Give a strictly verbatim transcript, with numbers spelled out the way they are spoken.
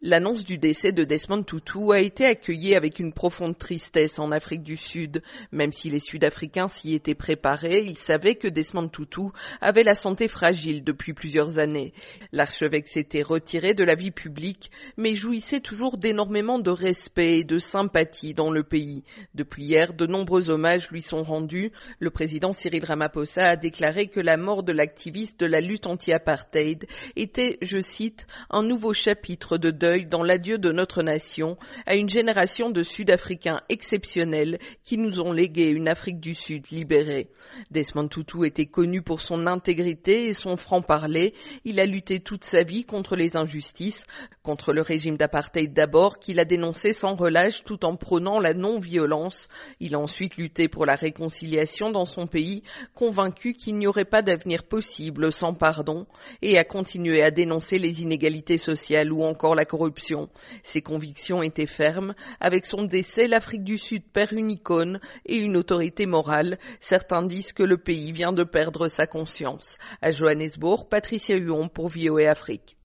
L'annonce du décès de Desmond Tutu a été accueillie avec une profonde tristesse en Afrique du Sud. Même si les Sud-Africains s'y étaient préparés, ils savaient que Desmond Tutu avait la santé fragile depuis plusieurs années. L'archevêque s'était retiré de la vie publique, mais jouissait toujours d'énormément de respect et de sympathie dans le pays. Depuis hier, de nombreux hommages lui sont rendus. Le président Cyril Ramaphosa a déclaré que la mort de l'activiste de la lutte anti-apartheid était, je cite, un nouveau chapitre de deuil dans l'adieu de notre nation à une génération de Sud-Africains exceptionnels qui nous ont légué une Afrique du Sud libérée. Desmond Tutu était connu pour son intégrité et son franc-parler. Il a lutté toute sa vie contre les injustices, contre le régime d'apartheid d'abord, qu'il a dénoncé sans relâche tout en prônant la non-violence. Il a ensuite lutté pour la réconciliation dans son pays, convaincu qu'il n'y aurait pas d'avenir possible sans pardon, et a continué à dénoncer les inégalités sociales ou encore la corruption. Ses convictions étaient fermes. Avec son décès, l'Afrique du Sud perd une icône et une autorité morale. Certains disent que le pays vient de perdre sa conscience. À Johannesburg, Patricia Huon pour V O A Afrique.